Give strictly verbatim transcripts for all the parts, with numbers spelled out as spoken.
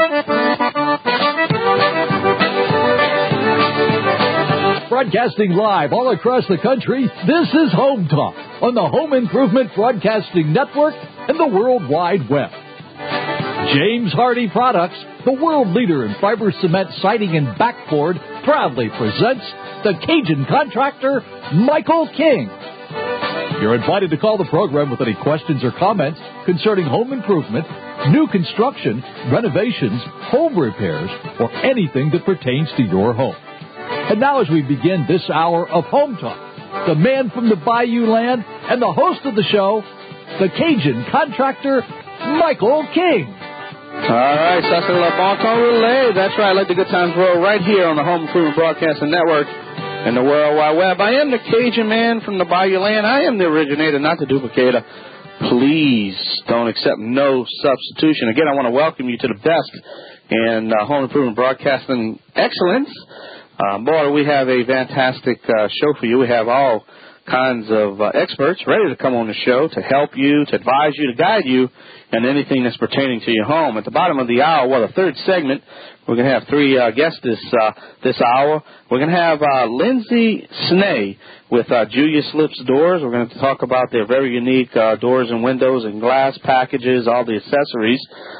Broadcasting live all across the country, this is Home Talk on the Home Improvement Broadcasting Network and the World Wide Web. James Hardie Products, the world leader in fiber cement siding and backboard, proudly presents the Cajun contractor, Michael King. You're invited to call the program with any questions or comments concerning home improvement, new construction, renovations, home repairs, or anything that pertains to your home. And now as we begin this hour of Home Talk, the man from the Bayou Land and the host of the show, the Cajun contractor, Michael King. All right, ça c'est le bon temps relay. That's right, let the good times roll right here on the Home Improvement Broadcasting Network and the World Wide Web. I am the Cajun man from the Bayou Land. I am the originator, not the duplicator. Please don't accept no substitution. Again, I want to welcome you to the best in uh, Home Improvement Broadcasting excellence. Uh, boy, we have a fantastic uh, show for you. We have all kinds of uh, experts ready to come on the show to help you, to advise you, to guide you in anything that's pertaining to your home. At the bottom of the hour, well, the third segment, we're going to have three uh, guests this uh, this hour. We're going to have uh, Lindsay Snee with uh, Julius Lips Doors. We're going to talk about their very unique uh, doors and windows and glass packages, all the accessories,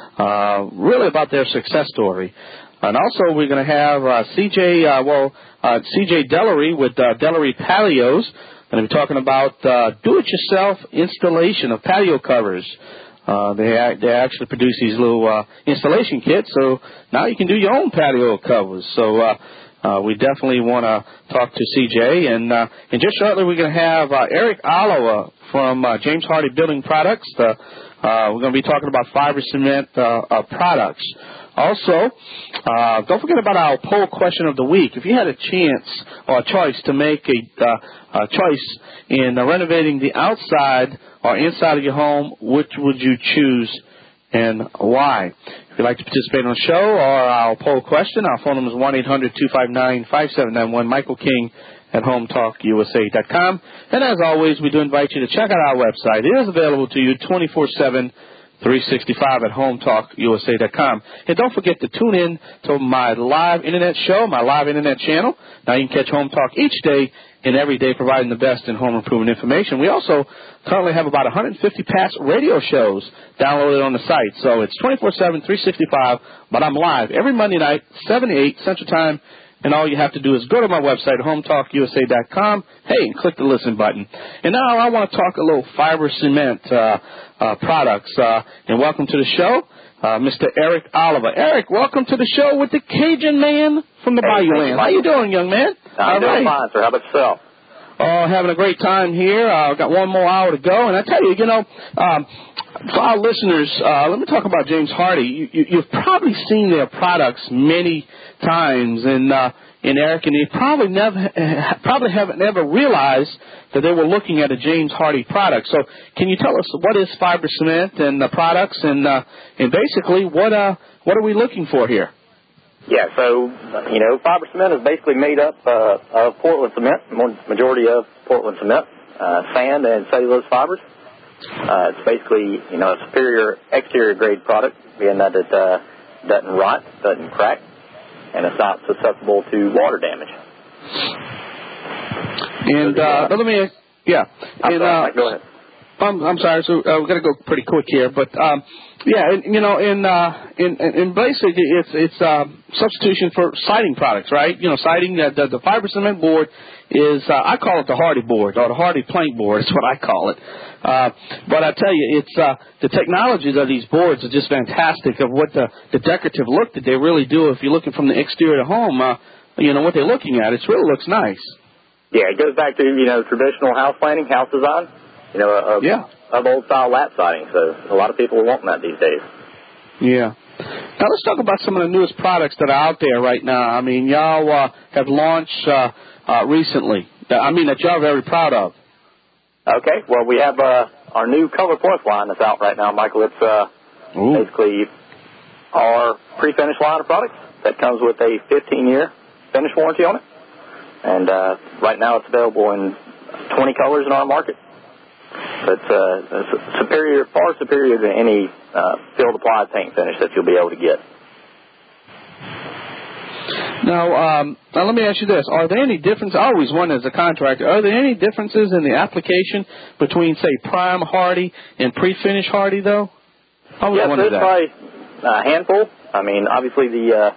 uh, really about their success story. And also we're going to have uh, C J, uh, well, uh, C J Dellery with uh, Dellery Patios. Going to be talking about uh, do-it-yourself installation of patio covers. Uh, they they actually produce these little uh, installation kits, so now you can do your own patio covers. So uh, uh, we definitely want to talk to C J. And, uh, and just shortly we're going to have uh, Eric Oliver from uh, James Hardie Building Products. Uh, uh, we're going to be talking about fiber cement uh, uh, products. Also, uh, don't forget about our poll question of the week. If you had a chance or a choice to make a, uh, a choice in uh, renovating the outside or inside of your home, which would you choose and why? If you'd like to participate on the show or our poll question, our phone number is one eight hundred two five nine five seven nine one, Michael King at home talk U S A dot com. And as always, we do invite you to check out our website. It is available to you twenty-four seven, three sixty-five at home talk U S A dot com. And don't forget to tune in to my live internet show, my live internet channel. Now you can catch Home Talk each day and every day, providing the best in home improvement information. We also currently have about one hundred fifty past radio shows downloaded on the site. So it's twenty-four seven, three sixty-five, but I'm live every Monday night, seven to eight Central Time. And all you have to do is go to my website, home talk U S A dot com, hey, and click the listen button. And now I want to talk a little fiber cement uh, uh, products. Uh, and welcome to the show, uh, Mister Eric Oliver. Eric, welcome to the show with the Cajun man from the hey, Bayou Land. How you doing, young man? I'm all doing right. fine, sir. How about yourself? Oh, having a great time here. I've uh, got one more hour to go. And I tell you, you know, um, for our listeners, uh, let me talk about James Hardie. You, you, you've probably seen their products many times, and uh, and Eric, and you probably never, probably haven't ever realized that they were looking at a James Hardie product. So, can you tell us what is fiber cement and the products, and uh, and basically what uh what are we looking for here? Yeah, so you know, fiber cement is basically made up uh, of Portland cement, majority of Portland cement, uh, sand, and cellulose fibers. Uh, it's basically, you know, a superior exterior grade product, being that it uh, doesn't rot, doesn't crack, and it's not susceptible to water damage. And uh, let me, yeah. I'm and, sorry, uh, go ahead. I'm, I'm sorry, so uh, we've got to go pretty quick here, but um, yeah, and, you know, in, uh, in in basically it's it's uh, substitution for siding products, right? You know, siding uh, the the fiber cement board is uh, I call it the Hardie board or the Hardie plank board. Is what I call it. Uh, but I tell you, it's uh, the technologies of these boards are just fantastic. Of what the the decorative look that they really do. If you're looking from the exterior of the home, uh, you know what they're looking at. It really looks nice. Yeah, it goes back to, you know, traditional house planning, house design. You know, of, yeah. of old-style lap siding. So a lot of people are wanting that these days. Yeah. Now let's talk about some of the newest products that are out there right now. I mean, y'all uh, have launched uh, uh, recently. I mean, that y'all are very proud of. Okay. Well, we have uh, our new Color Plus line that's out right now, Michael. It's uh, basically our pre-finished line of products that comes with a fifteen-year finish warranty on it. And uh, right now it's available in twenty colors in our market. It's uh, superior, far superior than any uh, field applied paint finish that you'll be able to get. Now, um, now, let me ask you this. Are there any differences? I always wonder as a contractor, are there any differences in the application between, say, prime Hardie and pre-finish Hardie, though? I always yes, wondered there's that. probably a handful. I mean, obviously the uh,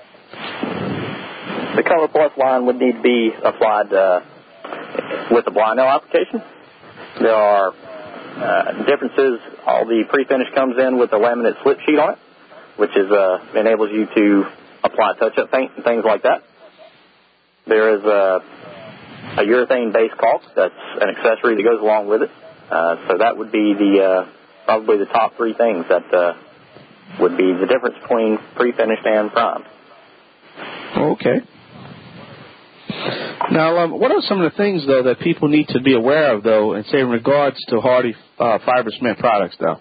the Color Plus line would need to be applied uh, with the blind nail application. There are uh, differences. All the pre-finish comes in with a laminate slip sheet on it, which is uh, enables you to apply touch-up paint and things like that. There is a, a urethane-based caulk that's an accessory that goes along with it. Uh, so that would be the uh, probably the top three things that uh, would be the difference between pre-finished and primed. Okay. Now, um, what are some of the things, though, that people need to be aware of, though, and say in regards to Hardie uh, fiber cement products, though?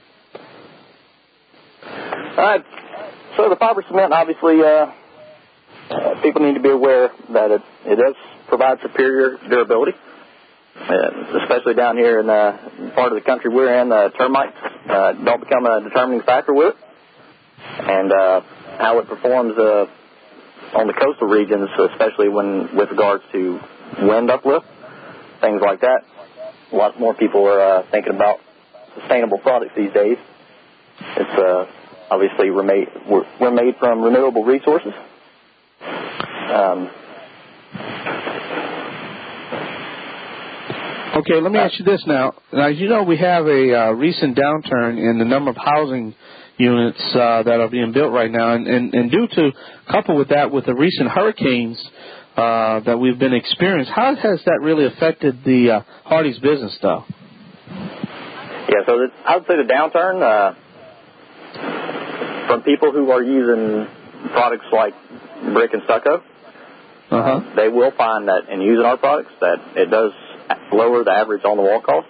Uh, so the fiber cement, obviously, uh, uh, people need to be aware that it, it does provide superior durability, uh, especially down here in the part of the country we're in. Uh, termites uh, don't become a determining factor with it, and uh, how it performs uh, on the coastal regions, especially when with regards to wind uplift, things like that. A lot more people are uh, thinking about sustainable products these days. It's uh, obviously we're made, we're, we're made from renewable resources. Um, okay, let me ask you this now. Now, you know we have a uh, recent downturn in the number of housing units uh, that are being built right now, and, and, and due to, coupled with that, with the recent hurricanes uh, that we've been experiencing, how has that really affected the uh, Hardie's business, though? Yeah, so the, I would say the downturn uh, from people who are using products like brick and stucco, uh-huh. uh, they will find that in using our products that it does lower the average on-the-wall cost.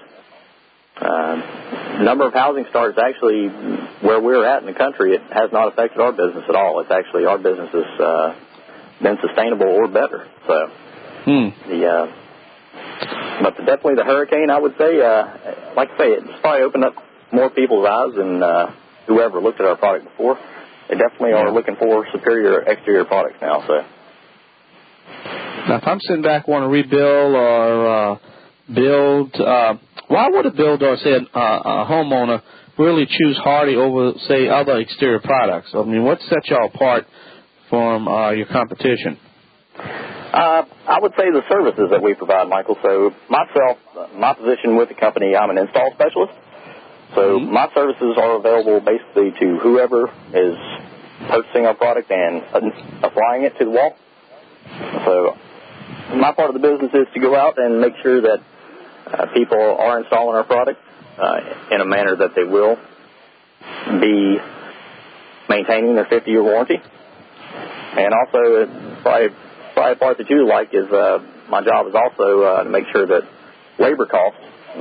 Uh, number of housing starts actually where we're at in the country, it has not affected our business at all. It's actually our business has uh, been sustainable or better. So hmm. the uh, but the, definitely the hurricane, I would say, uh, like I say, it's probably opened up more people's eyes than uh, whoever looked at our product before. They definitely yeah. are looking for superior exterior products now. So now, if I'm sitting back want to rebuild or uh, build. Uh, Why would a builder or, say, a, a homeowner really choose Hardie over, say, other exterior products? I mean, what sets y'all apart from uh, your competition? Uh, I would say the services that we provide, Michael. So myself, my position with the company, I'm an install specialist. So mm-hmm. my services are available basically to whoever is purchasing our product and applying it to the wall. So my part of the business is to go out and make sure that Uh, people are installing our product uh, in a manner that they will be maintaining their fifty-year warranty. And also, uh, probably, probably a part that you like is uh, my job is also uh, to make sure that labor costs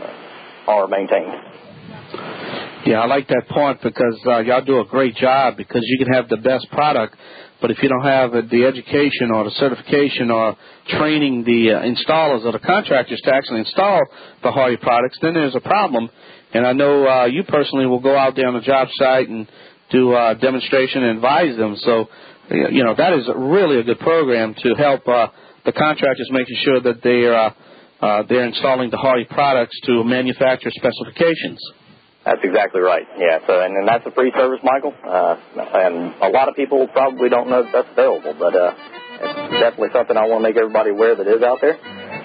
are maintained. Yeah, I like that point because uh, y'all do a great job because you can have the best product, but if you don't have the education or the certification or training the uh, installers or the contractors to actually install the Hardie products, then there's a problem. And I know uh, you personally will go out there on the job site and do a demonstration and advise them. So, you know, that is really a good program to help uh, the contractors making sure that they're, uh, uh, they're installing the Hardie products to manufacturer specifications. That's exactly right. Yeah. So, and, and that's a free service, Michael. Uh, and a lot of people probably don't know that that's available, but uh, it's definitely something I want to make everybody aware that is out there.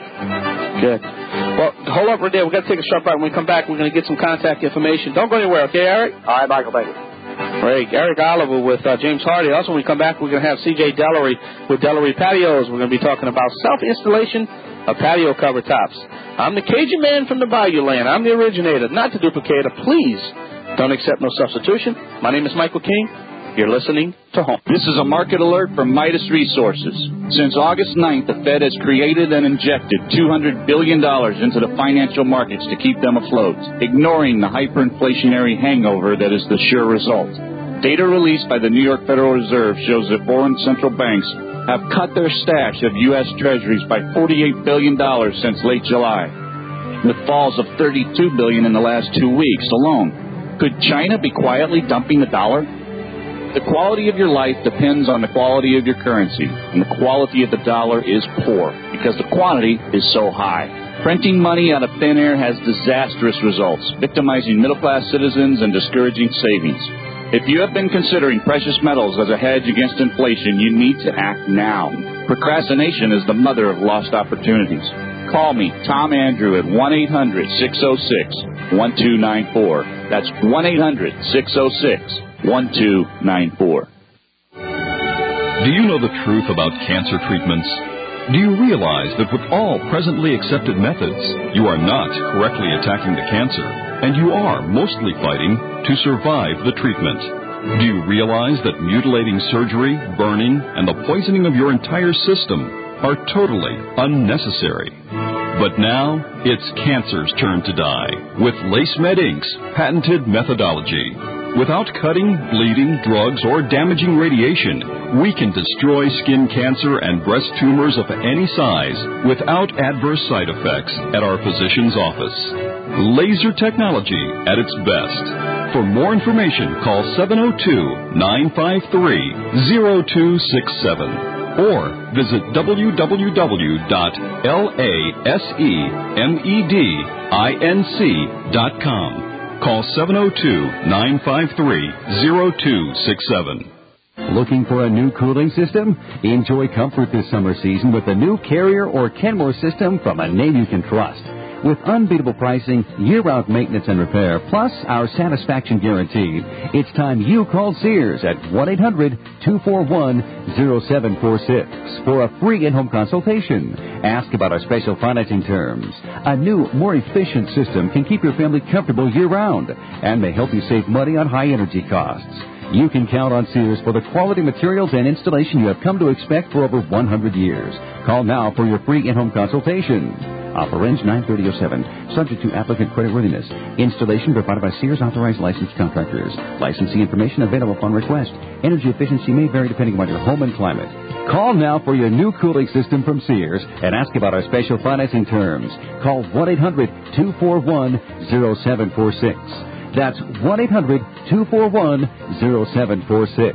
Good. Well, hold up right there. We've got to take a short break. When we come back, we're going to get some contact information. Don't go anywhere, okay, Eric? All right, Michael. Thank you. Great. Eric Oliver with uh, James Hardie. Also, when we come back, we're going to have C J Dellery with Dellery Patios. We're going to be talking about self-installation of patio cover tops. I'm the Cajun man from the Bayou Land. I'm the originator, not the duplicator. Please don't accept no substitution. My name is Michael King. You're listening to Home. This is a market alert from Midas Resources. Since August ninth, the Fed has created and injected two hundred billion dollars into the financial markets to keep them afloat, ignoring the hyperinflationary hangover that is the sure result. Data released by the New York Federal Reserve shows that foreign central banks have cut their stash of U S Treasuries by forty-eight billion dollars since late July, with falls of thirty-two billion dollars in the last two weeks alone. Could China be quietly dumping the dollar? The quality of your life depends on the quality of your currency, and the quality of the dollar is poor because the quantity is so high. Printing money out of thin air has disastrous results, victimizing middle-class citizens and discouraging savings. If you have been considering precious metals as a hedge against inflation, you need to act now. Procrastination is the mother of lost opportunities. Call me, Tom Andrew, at one eight hundred six oh six one two nine four. That's one eight hundred six oh six one two nine four. Do you know the truth about cancer treatments? Do you realize that with all presently accepted methods, you are not correctly attacking the cancer, and you are mostly fighting to survive the treatment? Do you realize that mutilating surgery, burning, and the poisoning of your entire system are totally unnecessary? But now, it's cancer's turn to die with LaceMed Incorporated's patented methodology. Without cutting, bleeding, drugs, or damaging radiation, we can destroy skin cancer and breast tumors of any size without adverse side effects at our physician's office. Laser technology at its best. For more information, call seven oh two, nine five three, oh two six seven or visit w w w dot lasemedinc dot com. Call seven oh two, nine five three, oh two six seven. Looking for a new cooling system? Enjoy comfort this summer season with the new Carrier or Kenmore system from a name you can trust. With unbeatable pricing, year-round maintenance and repair, plus our satisfaction guarantee, it's time you called Sears at one eight hundred two four one oh seven four six for a free in-home consultation. Ask about our special financing terms. A new, more efficient system can keep your family comfortable year-round and may help you save money on high-energy costs. You can count on Sears for the quality materials and installation you have come to expect for over one hundred years. Call now for your free in-home consultation. Offer ends nine thirty oh seven, subject to applicant creditworthiness. Installation provided by Sears authorized licensed contractors. Licensing information available upon request. Energy efficiency may vary depending on your home and climate. Call now for your new cooling system from Sears and ask about our special financing terms. Call one eight hundred two four one oh seven four six. That's one eight hundred two four one oh seven four six.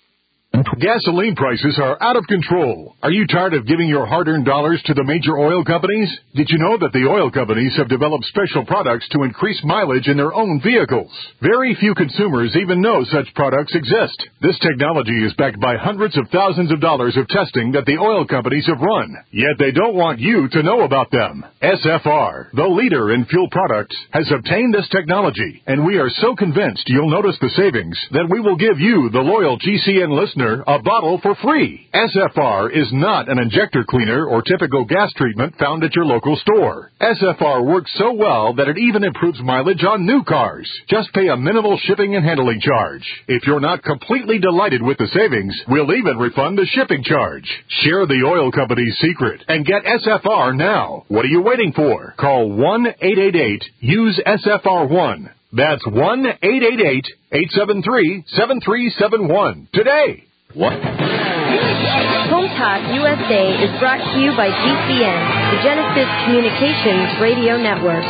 Gasoline prices are out of control. Are you tired of giving your hard-earned dollars to the major oil companies? Did you know that the oil companies have developed special products to increase mileage in their own vehicles? Very few consumers even know such products exist. This technology is backed by hundreds of thousands of dollars of testing that the oil companies have run. Yet they don't want you to know about them. S F R, the leader in fuel products, has obtained this technology, and we are so convinced you'll notice the savings that we will give you, the loyal G C N listener, a bottle for free. S F R is not an injector cleaner or typical gas treatment found at your local store. S F R works so well that it even improves mileage on new cars. Just pay a minimal shipping and handling charge. If you're not completely delighted with the savings, we'll even refund the shipping charge. Share the oil company's secret and get S F R now. What are you waiting for? Call one eight eight eight use S F R one. That's one eight eight eight, eight seven three, seven three seven one today. What? Home Talk U S A is brought to you by G C N, the Genesis Communications Radio Network.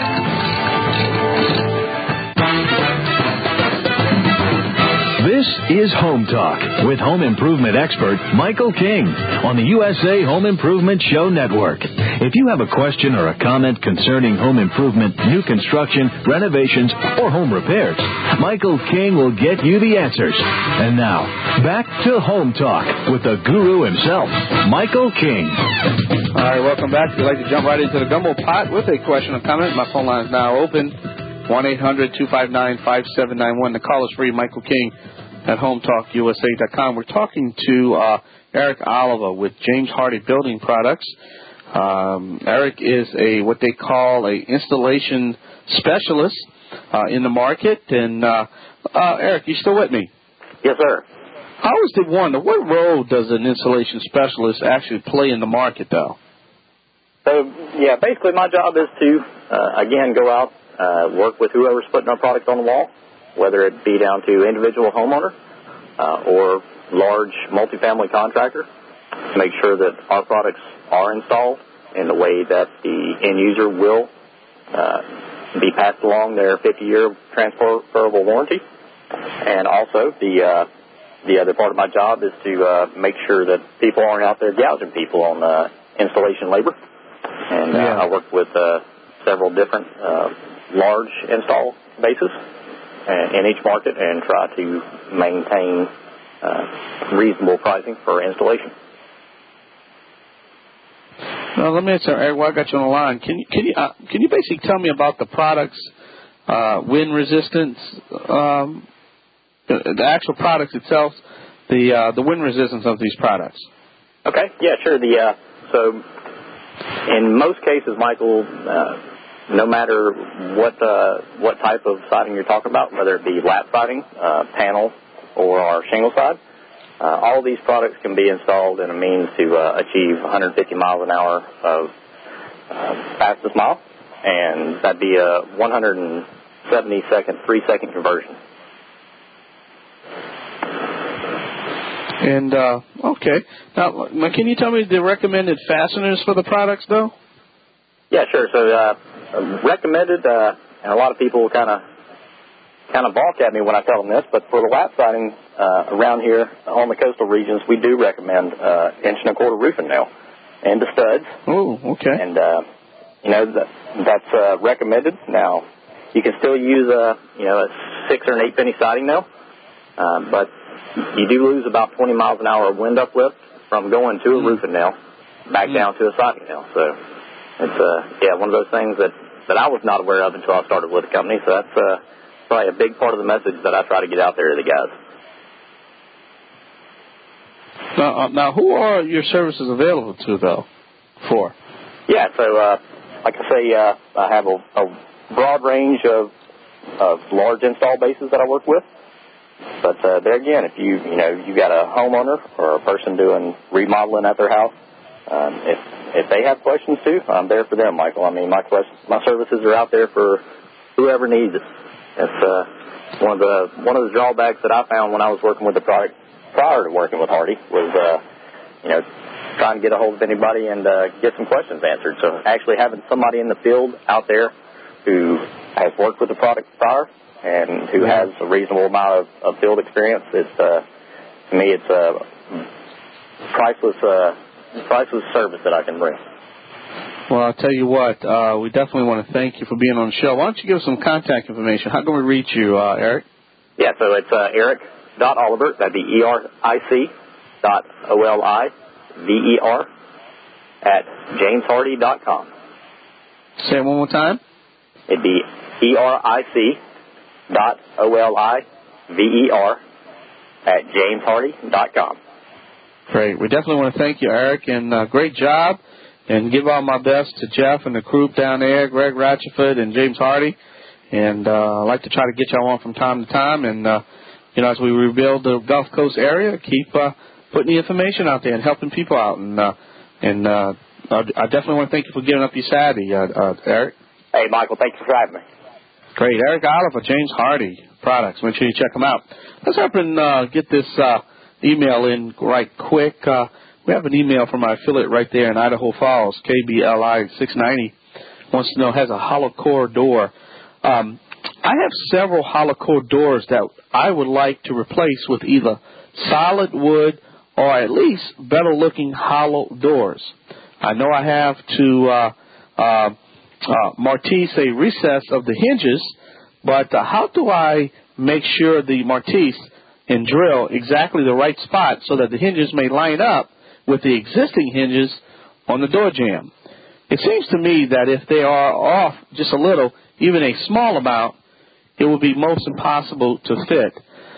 This is Home Talk with home improvement expert Michael King on the U S A Home Improvement Show Network. If you have a question or a comment concerning home improvement, new construction, renovations, or home repairs, Michael King will get you the answers. And now, back to Home Talk with the guru himself, Michael King. All right, welcome back. If you'd like to jump right into the gumbo pot with a question or comment, my phone line is now open. one eight hundred two five nine five seven nine one. The call is free. Michael King at home talk U S A dot com. We're talking to uh, Eric Oliva with James Hardie Building Products. Um, Eric is a what they call a installation specialist uh, in the market. And uh, uh, Eric, you still with me? Yes, sir. I always did wonder, what role does an installation specialist actually play in the market, though? So, yeah, basically my job is to, uh, again, go out, uh, work with whoever's putting our product on the wall, whether it be down to individual homeowner uh, or large multifamily contractor, to make sure that our products are installed in the way that the end user will uh, be passed along their fifty-year transferable warranty. And also the uh, the other part of my job is to uh, make sure that people aren't out there gouging people on uh, installation labor. And uh, Yeah. I work with uh, several different uh, large install bases uh, in each market and try to maintain uh, reasonable pricing for installation. Now, let me ask you, Eric, while I got you on the line, can you, can you, uh, can you basically tell me about the products, uh, wind resistance, um, the, the actual products itself, the uh, the wind resistance of these products? Okay, yeah, sure. The uh, so in most cases, Michael, uh, no matter what uh, what type of siding you're talking about, whether it be lap siding, uh, panel, or our shingle side, uh, all of these products can be installed in a means to uh, achieve one hundred fifty miles an hour of uh, fastest mile, and that'd be a one hundred seventy second, three second conversion. And, uh, okay. Now, now, can you tell me the recommended fasteners for the products, though? Yeah, sure. So, uh, recommended, uh, and a lot of people kind of kind of balk at me when I tell them this, but for the lap siding uh, around here on the coastal regions, we do recommend uh, inch and a quarter roofing nail and the studs. Oh, okay. And, uh, you know, that, that's uh, recommended. Now, you can still use a, you know, a six or an eight penny siding nail, uh, but you do lose about twenty miles an hour of wind uplift from going to a mm. roofing nail back mm. down to a siding nail. So it's, uh, yeah, one of those things that, that I was not aware of until I started with the company. So that's uh, probably a big part of the message that I try to get out there to the guys. Now, uh, now who are your services available to, though, for? Yeah, so uh, like I say, uh, I have a, a broad range of, of large install bases that I work with. But uh, there again, if you you know you got a homeowner or a person doing remodeling at their house, um, if if they have questions too, I'm there for them, Michael. I mean, my questions, my services are out there for whoever needs it. It's uh, one of the one of the drawbacks that I found when I was working with the product prior to working with Hardy was uh, you know trying to get a hold of anybody and uh, get some questions answered. So actually having somebody in the field out there who has worked with the product prior and who has a reasonable amount of, of field experience, it's, uh, to me, it's a priceless, uh, priceless service that I can bring. Well, I'll tell you what, uh, we definitely want to thank you for being on the show. Why don't you give us some contact information? How can we reach you, uh, Eric? Yeah, so it's uh, Eric dot Oliver, that'd be E R I C dot O L I V E R at James Hardy dot com. Say it one more time. It'd be E R I C dot O L I V E R at James Hardy dot com. Great. We definitely want to thank you, Eric, and uh, great job. And give all my best to Jeff and the group down there, Greg Ratchford and James Hardy. And uh, I'd like to try to get y'all on from time to time. And, uh, you know, as we rebuild the Gulf Coast area, keep uh, putting the information out there and helping people out. And uh, and uh, I definitely want to thank you for giving up your Saturday, uh, uh, Eric. Hey, Michael, thanks for having me. Great. Eric Oliver, James Hardy Products. Make sure you check them out. Let's up and uh, get this uh, email in right quick. Uh, we have an email from our affiliate right there in Idaho Falls, K B L I six ninety. Wants to know, has a hollow core door. Um, I have several hollow core doors that I would like to replace with either solid wood or at least better looking hollow doors. I know I have to uh, uh, uh, Mortise a recess of the hinges, but uh, how do I make sure the Mortise and drill exactly the right spot so that the hinges may line up with the existing hinges on the door jamb? It seems to me that if they are off just a little, even a small amount, it would be most impossible to fit.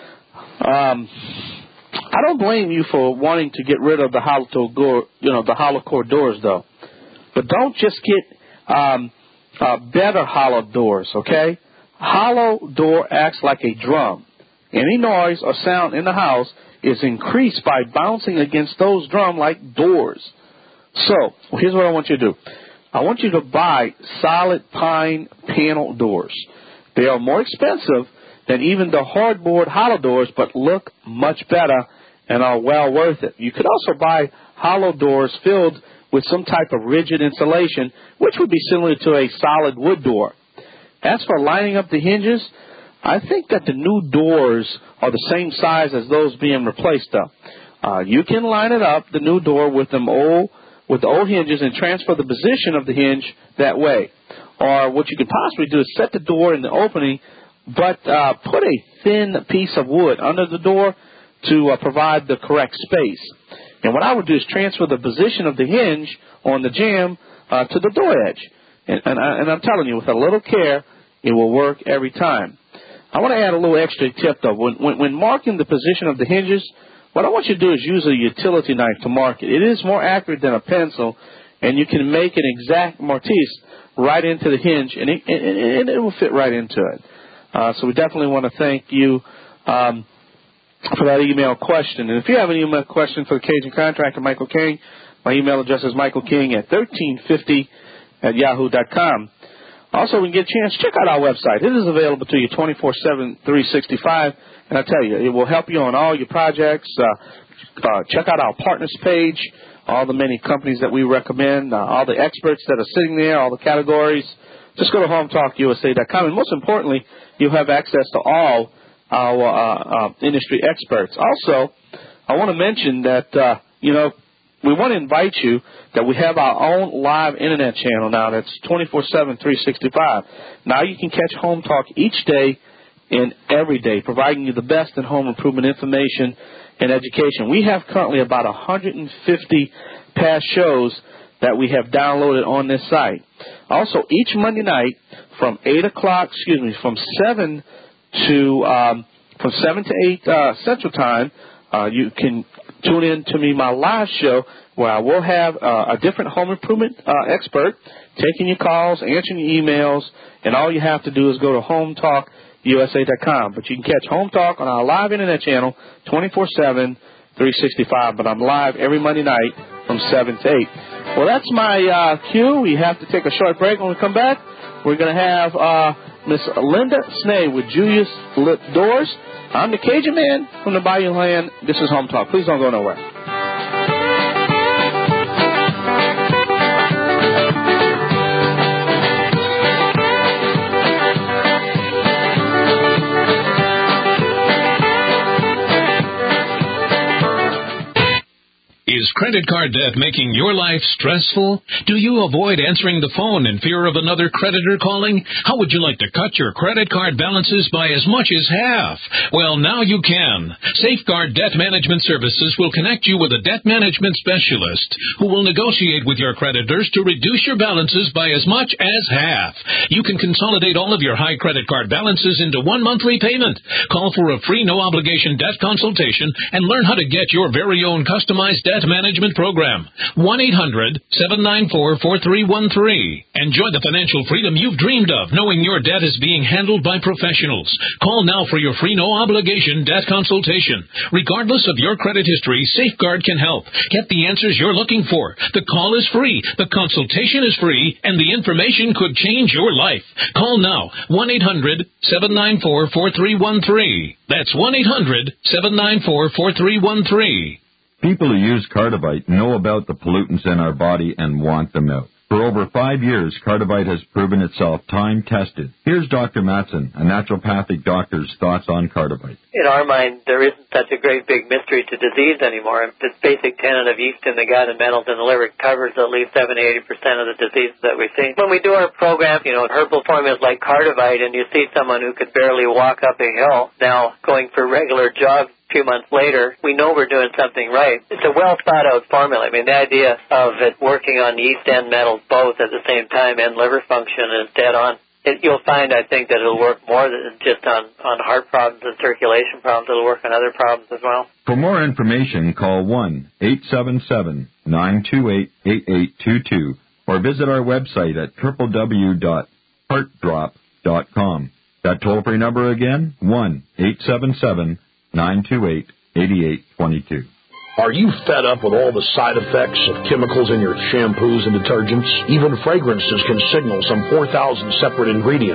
Um, I don't blame you for wanting to get rid of the hollow door, you know, the hollow core doors, though. But don't just get um, uh, better hollow doors, okay? Hollow door acts like a drum. Any noise or sound in the house is increased by bouncing against those drum-like doors. So, here's what I want you to do. I want you to buy solid pine panel doors. They are more expensive than even the hardboard hollow doors, but look much better and are well worth it. You could also buy hollow doors filled with some type of rigid insulation, which would be similar to a solid wood door. As for lining up the hinges, I think that the new doors are the same size as those being replaced up. Uh, you can line it up, the new door, with them old, with the old hinges and transfer the position of the hinge that way. Or what you could possibly do is set the door in the opening, but uh, put a thin piece of wood under the door to uh, provide the correct space. And what I would do is transfer the position of the hinge on the jamb uh, to the door edge. And, and, I, and I'm telling you, with a little care, it will work every time. I want to add a little extra tip, though. When, when, when marking the position of the hinges, what I want you to do is use a utility knife to mark it. It is more accurate than a pencil, and you can make an exact mortise right into the hinge, and it, and, and it will fit right into it. Uh, so we definitely want to thank you um, for that email question. And if you have an email question for the Cajun contractor, Michael King, my email address is michael king at thirteen fifty at yahoo dot com. Also, when you get a chance, check out our website. It is available to you twenty-four seven, three sixty-five. And I tell you, it will help you on all your projects. Uh, uh, check out our partners page, all the many companies that we recommend, uh, all the experts that are sitting there, all the categories. Just go to home talk u s a dot com. And most importantly, you'll have access to all our uh, uh, industry experts. Also, I want to mention that, uh, you know, we want to invite you that we have our own live Internet channel now that's twenty-four seven, three sixty-five. Now you can catch Home Talk each day and every day, providing you the best in home improvement information and education. We have currently about one hundred fifty past shows that we have downloaded on this site. Also, each Monday night from eight o'clock, excuse me, from seven to um, from seven to eight uh, Central Time, uh, you can tune in to me, my live show, where I will have uh, a different home improvement uh, expert taking your calls, answering your emails, and all you have to do is go to home talk u s a dot com. But you can catch Home Talk on our live Internet channel twenty-four seven, three sixty-five. But I'm live every Monday night from seven to eight. Well, that's my uh, cue. We have to take a short break. When we come back, we're going to have uh, Miss Linda Snay with Julius Lip Doors. I'm the Cajun Man from the Bayou Land. This is Home Talk. Please don't go nowhere. Is credit card debt making your life stressful? Do you avoid answering the phone in fear of another creditor calling? How would you like to cut your credit card balances by as much as half? Well, now you can. Safeguard Debt Management Services will connect you with a debt management specialist who will negotiate with your creditors to reduce your balances by as much as half. You can consolidate all of your high credit card balances into one monthly payment. Call for a free no-obligation debt consultation and learn how to get your very own customized debt management program. one eight hundred, seven nine four, four three one three. Enjoy the financial freedom you've dreamed of, knowing your debt is being handled by professionals. Call now for your free no-obligation debt consultation. Regardless of your credit history, Safeguard can help. Get the answers you're looking for. The call is free, the consultation is free, and the information could change your life. Call now, one eight hundred, seven nine four, four three one three. That's one eight hundred, seven nine four, four three one three. People who use Cardivite know about the pollutants in our body and want them out. For over five years, Cardivite has proven itself time-tested. Here's Doctor Matson, a naturopathic doctor's thoughts on Cardivite. In our mind, there isn't such a great big mystery to disease anymore. This basic tenet of yeast in the gut and metals in the liver covers at least seventy to eighty percent of the diseases that we see. When we do our program, you know, herbal formulas like Cardivite, and you see someone who could barely walk up a hill now going for regular jogs a few months later, we know we're doing something right. It's a well-thought-out formula. I mean, the idea of it working on yeast and metals both at the same time and liver function is dead on. It, you'll find, I think, that it'll work more than just on, on heart problems and circulation problems. It'll work on other problems as well. For more information, call one eight seven seven, nine two eight, eight eight two two or visit our website at w w w dot heart drop dot com. That toll-free number again, one eight seven seven, nine two eight, eight eight two two. Are you fed up with all the side effects of chemicals in your shampoos and detergents? Even fragrances can signal some four thousand separate ingredients.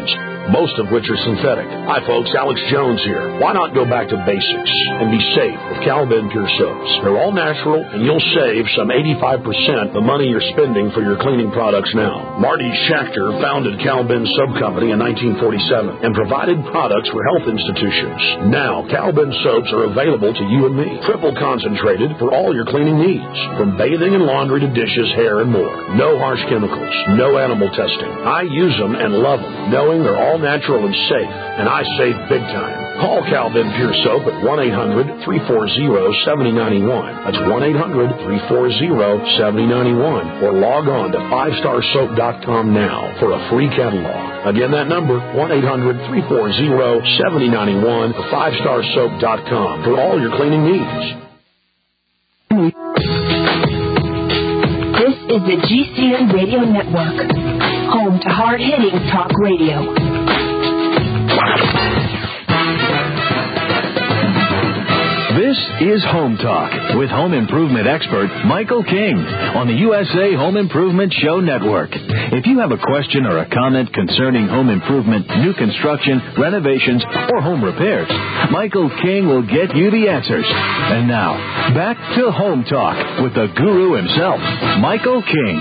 most of which are synthetic. Hi, folks. Alex Jones here. Why not go back to basics and be safe with Cal-Ben Pure Soaps? They're all natural, and you'll save some eighty-five percent the money you're spending for your cleaning products now. Marty Schachter founded Cal-Ben Soap Company in nineteen forty-seven and provided products for health institutions. Now, Cal-Ben soaps are available to you and me, triple concentrated for all your cleaning needs, from bathing and laundry to dishes, hair, and more. No harsh chemicals, no animal testing. I use them and love them, knowing they're all natural and safe, and I save big time. Call Cal-Ben Pure Soap at one eight hundred, three four zero, seven zero nine one. That's one eight hundred, three four zero, seven zero nine one. Or log on to five star soap dot com now for a free catalog. Again, that number, one eight hundred, three four zero, seven zero nine one or five star soap dot com for all your cleaning needs. This is the G C N Radio Network, home to hard-hitting talk radio. This is Home Talk with home improvement expert Michael King on the U S A Home Improvement Show Network. If you have a question or a comment concerning home improvement, new construction, renovations, or home repairs, Michael King will get you the answers. And now, back to Home Talk with the guru himself, Michael King.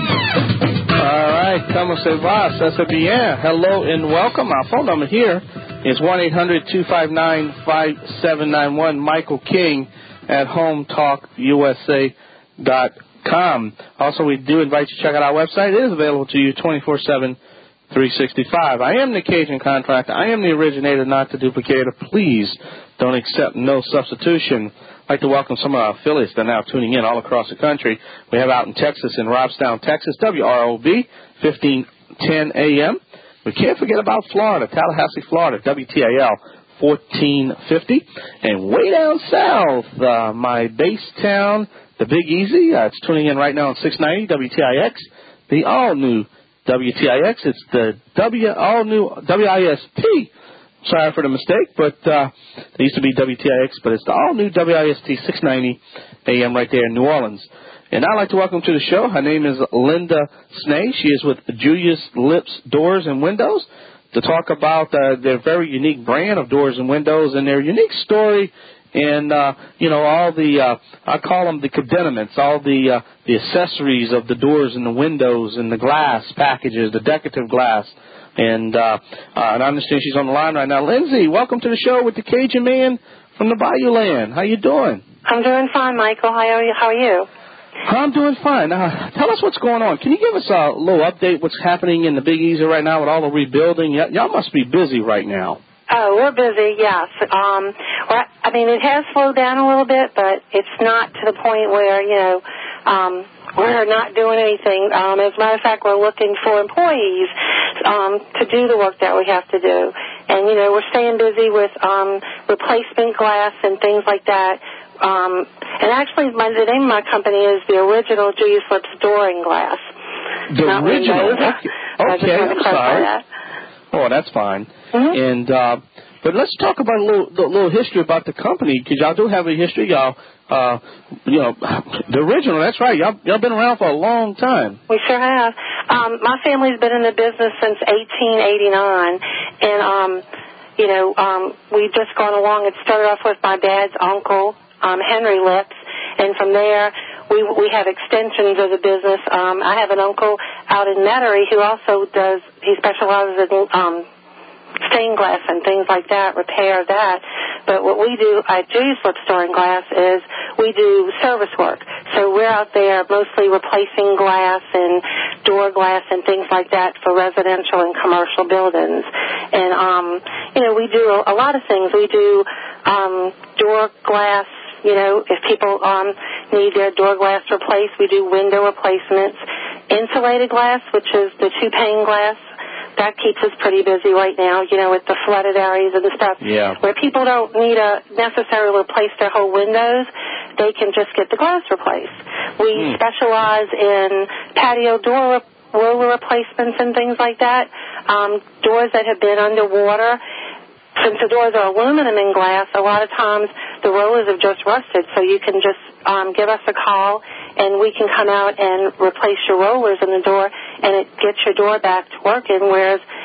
All right, como se va? Cesar bien. Hello and welcome. Our phone number here is one eight hundred, two five nine, five seven nine one. Michael King at home talk U S A dot com. Also, we do invite you to check out our website. It is available to you twenty-four seven, three sixty-five. I am the Cajun Contractor. I am the originator, not the duplicator. Please don't accept no substitution. I'd like to welcome some of our affiliates that are now tuning in all across the country. We have out in Texas, in Robstown, Texas, W R O B, fifteen ten A M. We can't forget about Florida, Tallahassee, Florida, W T I L, fourteen fifty. And way down south, uh, my base town, the Big Easy, uh, it's tuning in right now on six ninety W T I X, the all-new W T I X. It's the W all-new W I S T. Sorry for the mistake, but uh, it used to be W T I X, but it's the all-new W I S T, six ninety A M right there in New Orleans. And I'd like to welcome to the show. Her name is Linda Snay. She is with Julius Lips Doors and Windows to talk about uh, their very unique brand of doors and windows and their unique story and, uh, you know, all the, uh, I call them the cadennaments, all the, uh, the accessories of the doors and the windows and the glass packages, the decorative glass. And, uh, uh, and I understand she's on the line right now. Lindsay, welcome to the show with the Cajun Man from the Bayou Land. How you doing? I'm doing fine, Michael. How are you? How are you? I'm doing fine. Uh, tell us what's going on. Can you give us a little update what's happening in the Big Easy right now with all the rebuilding? Y- y'all must be busy right now. Oh, we're busy, yes. Um, well, I mean, it has slowed down a little bit, but it's not to the point where, you know, um, we're not doing anything. Um, as a matter of fact, we're looking for employees um, to do the work that we have to do. And, you know, we're staying busy with um, replacement glass and things like that. Um, and actually, my, the name of my company is the original Julius Lips Door and Glass. The Not original? Windows. Okay, I just okay want to I'm clarify sorry. that. Oh, that's fine. Mm-hmm. And uh, but let's talk about a little, a little history about the company, because y'all do have a history. Y'all, uh, you know, the original. That's right. Y'all, y'all been around for a long time. We sure have. Um, my family's been in the business since eighteen eighty-nine, and um, you know, um, we've just gone along. It started off with my dad's uncle, um, Henry Lips, and from there we we have extensions of the business. Um, I have an uncle out in Metairie who also does. He specializes in um, stained glass and things like that, repair that. But what we do at Julius Lips Door and Glass is we do service work. So we're out there mostly replacing glass and door glass and things like that for residential and commercial buildings. And, um, you know, we do a, a lot of things. We do um, door glass. You know, if people um, need their door glass replaced, we do window replacements. Insulated glass, which is the two-pane glass, that keeps us pretty busy right now, you know, with the flooded areas and the stuff. Yeah. Where people don't need to necessarily replace their whole windows, they can just get the glass replaced. We mm. specialize in patio door roller replacements and things like that, um, doors that have been underwater. Since the doors are aluminum and glass, a lot of times the rollers have just rusted, so you can just um, give us a call, and we can come out and replace your rollers in the door, and it gets your door back to working, whereas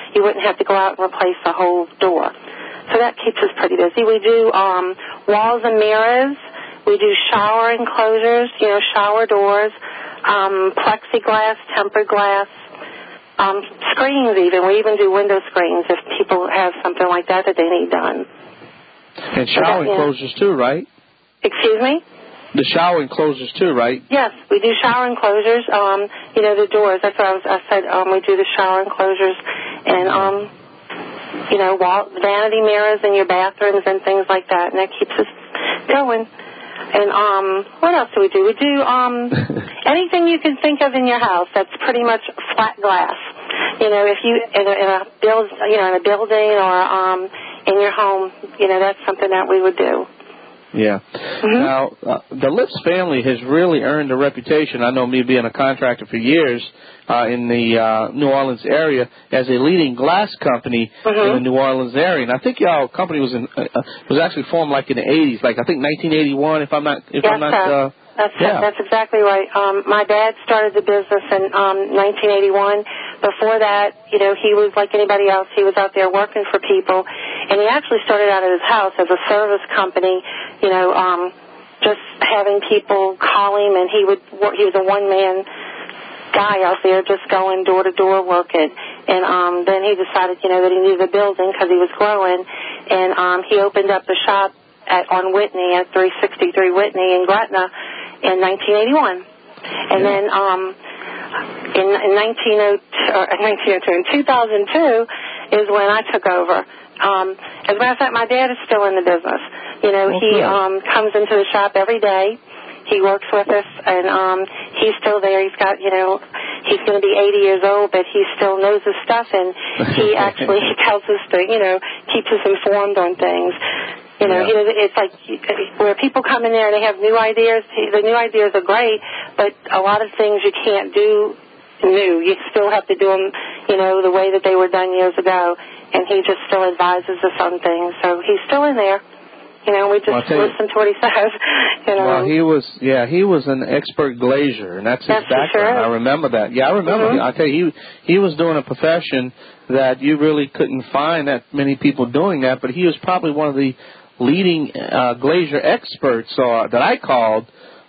you wouldn't have to go out and replace the whole door. So that keeps us pretty busy. We do um, walls and mirrors. We do shower enclosures, you know, shower doors, um, plexiglass, tempered glass, um, screens even. We even do window screens if people have something like that that they need done. And shower that, enclosures yeah. too, right? Excuse me? The shower enclosures too, right? Yes, we do shower enclosures. Um, you know, the doors. That's what I, was, I said. Um, we do the shower enclosures and, um, you know, wall, vanity mirrors in your bathrooms and things like that. And that keeps us going. And um, what else do we do? We do um, anything you can think of in your house that's pretty much flat glass. You know, if you in a, in a build, you know, in a building or um, in your home, you know, that's something that we would do. Yeah. Mm-hmm. Now, uh, the Lips family has really earned a reputation. I know me being a contractor for years uh, in the uh, New Orleans area as a leading glass company mm-hmm. in the New Orleans area. And I think y'all company was in uh, was actually formed like in the eighties, like I think nineteen eighty-one, if I'm not if yes, I'm not. Uh, That's yeah. that's exactly right. Um, my dad started the business in um, nineteen eighty-one. Before that, you know, he was like anybody else. He was out there working for people, and he actually started out at his house as a service company. You know, um, just having people call him, and he would work. He was a one-man guy out there, just going door to door working. And um, then he decided, you know, that he needed a building because he was growing, and um, he opened up the shop at on Whitney at three sixty-three Whitney in Gretna in nineteen eighty-one. And then um, in, in nineteen oh two, or nineteen oh two, in two thousand two is when I took over. Um, as a matter of fact, my dad is still in the business. You know, oh, he um, comes into the shop every day. He works with us, and um, he's still there. He's got, you know, he's going to be eighty years old, but he still knows his stuff, and he actually tells us to, you know, keeps us informed on things. You know, yeah. It's like where people come in there and they have new ideas. The new ideas are great, but a lot of things you can't do new. You still have to do them, you know, the way that they were done years ago. And he just still advises us on things. So he's still in there. You know, we just well, listen to what he says. You know. Well, he was, yeah, he was an expert glazier, and that's his yes, background. Sure I remember that. Yeah, I remember. Mm-hmm. I tell you, he he was doing a profession that you really couldn't find that many people doing that, but he was probably one of the leading uh, glazier experts uh, that I called.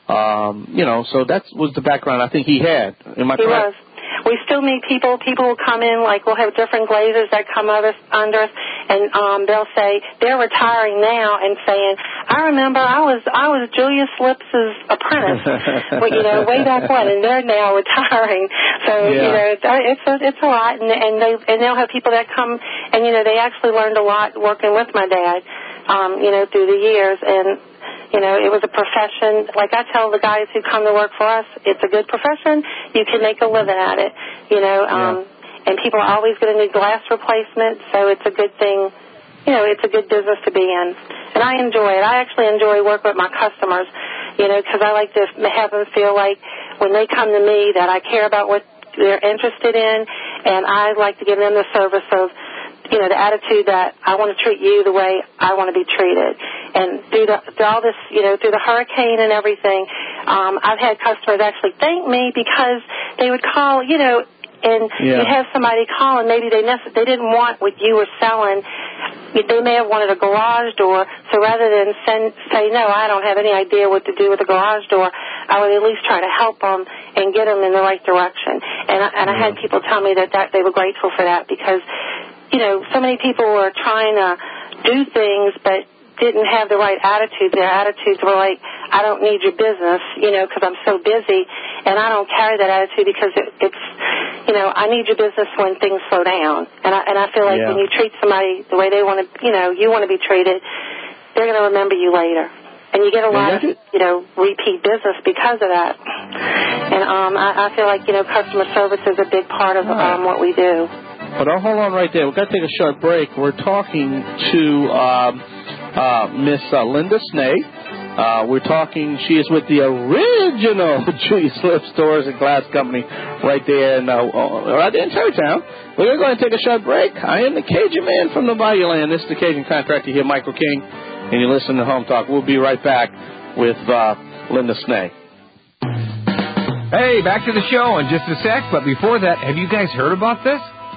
Um, you know, so that was the background I think he had. Am I he correct? Was. We still meet people. People will come in, like we'll have different glazers that come under us, under us and um, they'll say they're retiring now and saying, I remember I was I was Julius Lips's apprentice, but, you know, way back when, and they're now retiring. So, yeah. you know, it's a, it's a lot, and, and, they, and they'll have people that come, and, you know, they actually learned a lot working with my dad, um, you know, through the years, and you know, it was a profession. Like I tell the guys who come to work for us, it's a good profession. You can make a living at it, you know. Um, yeah. And people are always going to need glass replacement, so it's a good thing. You know, it's a good business to be in. And I enjoy it. I actually enjoy working with my customers, you know, because I like to have them feel like when they come to me that I care about what they're interested in, and I like to give them the service of, you know, the attitude that I want to treat you the way I want to be treated. And through, the, through all this, you know, through the hurricane and everything, um, I've had customers actually thank me because they would call, you know, and yeah. you'd have somebody call and maybe they nec- they didn't want what you were selling. They may have wanted a garage door, so rather than send, say, no, I don't have any idea what to do with a garage door, I would at least try to help them and get them in the right direction. And, I, and I had people tell me that, that they were grateful for that because, you know, so many people were trying to do things but didn't have the right attitude. Their attitudes were like, I don't need your business, you know, because I'm so busy, and I don't carry that attitude because it, it's, you know, I need your business when things slow down. And I, and I feel like yeah. when you treat somebody the way they want to, you know, you want to be treated, they're going to remember you later. And you get a lot of, you know, repeat business because of that. And um, I, I feel like, you know, customer service is a big part of um, what we do. But oh, hold on right there. We've got to take a short break. We're talking to um, uh, Miss uh, Linda Snee. Uh, we're talking, she is with the original Julius Lips Stores and Glass Company right there in, uh, right there in Terrytown. We're going to go ahead and take a short break. I am the Cajun man from the Bayou Land. This is the Cajun contractor here, Michael King, and you're listening to Home Talk. We'll be right back with uh, Linda Snee. Hey, back to the show in just a sec, but before that, have you guys heard about this?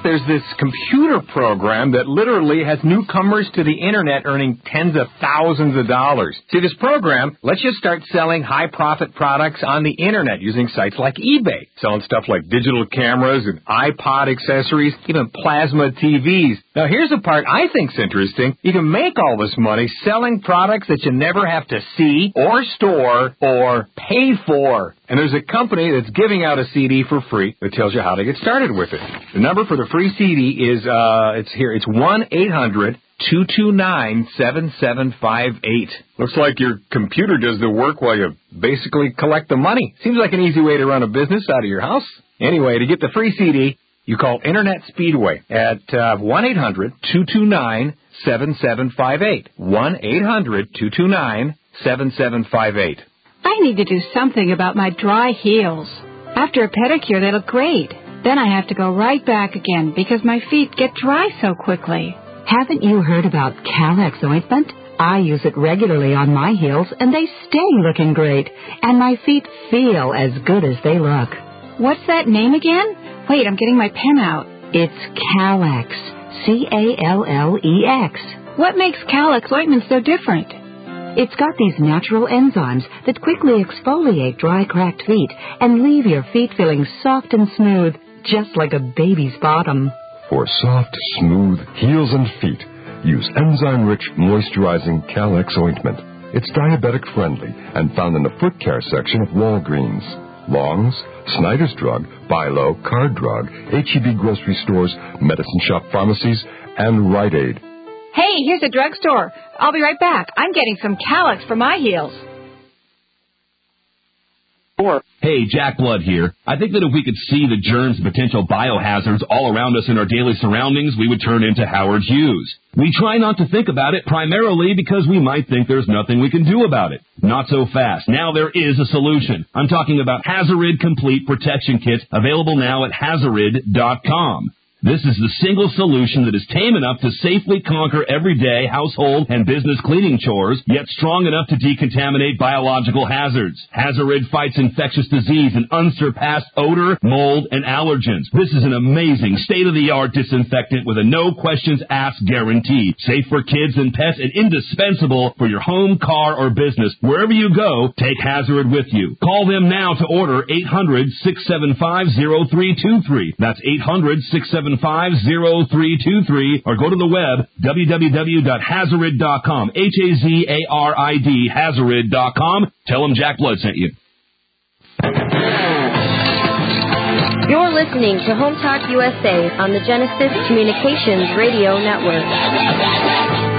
there's this computer program that literally has newcomers to the Internet earning tens of thousands of dollars. See, this program lets you start selling high-profit products on the Internet using sites like eBay, selling stuff like digital cameras and iPod accessories, even plasma T Vs. Now, here's the part I think's interesting. You can make all this money selling products that you never have to see or store or pay for. And there's a company that's giving out a C D for free that tells you how to get started with it. The number for the free C D is, uh, it's here, it's one eight hundred two two nine seven seven five eight. Looks like your computer does the work while you basically collect the money. Seems like an easy way to run a business out of your house. Anyway, to get the free C D, you call Internet Speedway at uh, one eight hundred two two nine seven seven five eight. one eight hundred two two nine seven seven five eight. I need to do something about my dry heels. After a pedicure, they look great. Then I have to go right back again because my feet get dry so quickly. Haven't you heard about Calex ointment? I use it regularly on my heels, and they stay looking great. And my feet feel as good as they look. What's that name again? Wait, I'm getting my pen out. It's Calex. C A L L E X. What makes Calex ointment so different? It's got these natural enzymes that quickly exfoliate dry, cracked feet and leave your feet feeling soft and smooth, just like a baby's bottom. For soft, smooth heels and feet, use enzyme-rich, moisturizing Calex ointment. It's diabetic-friendly and found in the foot care section of Walgreens, Long's, Snyder's Drug, Bilo, Card Drug, H E B grocery stores, medicine shop pharmacies, and Rite Aid. Hey, here's a drugstore. I'll be right back. I'm getting some Calex for my heels. Hey, Jack Blood here. I think that if we could see the germs and potential biohazards all around us in our daily surroundings, we would turn into Howard Hughes. We try not to think about it primarily because we might think there's nothing we can do about it. Not so fast. Now there is a solution. I'm talking about Hazarid Complete Protection Kit, available now at Hazarid dot com. This is the single solution that is tame enough to safely conquer everyday household and business cleaning chores, yet strong enough to decontaminate biological hazards. Hazarid fights infectious disease and unsurpassed odor, mold, and allergens. This is an amazing state-of-the-art disinfectant with a no-questions-asked guarantee. Safe for kids and pets and indispensable for your home, car, or business. Wherever you go, take Hazarid with you. Call them now to order eight hundred six seven five zero three two three. That's eight hundred six seven five zero three two three, or go to the web, w w w dot hazarid dot com, H A Z A R I D, hazarid dot com. Tell them Jack Blood sent you. You're listening to Home Talk U S A on the Genesis Communications Radio Network.